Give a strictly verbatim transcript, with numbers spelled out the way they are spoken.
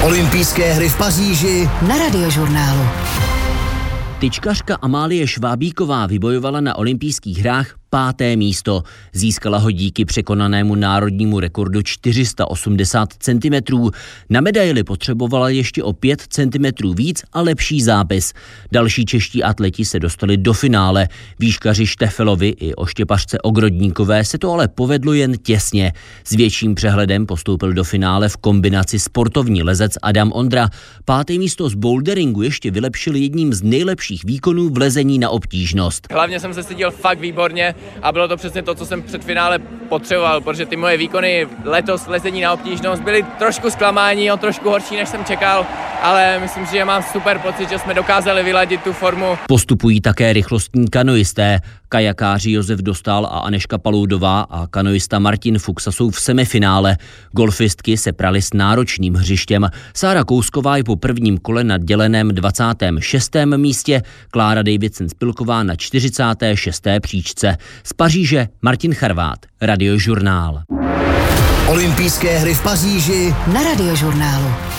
Olympijské hry v Paříži na Radiožurnálu. Tyčkařka Amálie Švábíková vybojovala na olympijských hrách páté místo. Získala ho díky překonanému národnímu rekordu čtyři sta osmdesát centimetrů. Na medaili potřebovala ještě o pět centimetrů víc a lepší zápis. Další čeští atleti se dostali do finále. Výškaři Štefelovi i oštěpařce Ogrodníkové se to ale povedlo jen těsně. S větším přehledem postoupil do finále v kombinaci sportovní lezec Adam Ondra. Páté místo z boulderingu ještě vylepšil jedním z nejlepších výkonů v lezení na obtížnost. Hlavně jsem se cítil fakt výborně a bylo to přesně to, co jsem před finále potřeboval, protože ty moje výkony letos lezení na obtížnost byly trošku zklamání, o trošku horší, než jsem čekal, ale myslím si, že mám super pocit, že jsme dokázali vyladit tu formu. Postupují také rychlostní kanoisté. Kajakáři Josef Dostál a Anežka Paloudová a kanoista Martin Fuxa jsou v semifinále. Golfistky se praly s náročným hřištěm. Sára Kousková je po prvním kole na děleném dvacátém šestém místě, Klára Davidson-Spilková na čtyřicáté šesté příčce. Z Paříže Martin Charvát, Radiožurnál. Olympijské hry v Paříži na Radiožurnálu.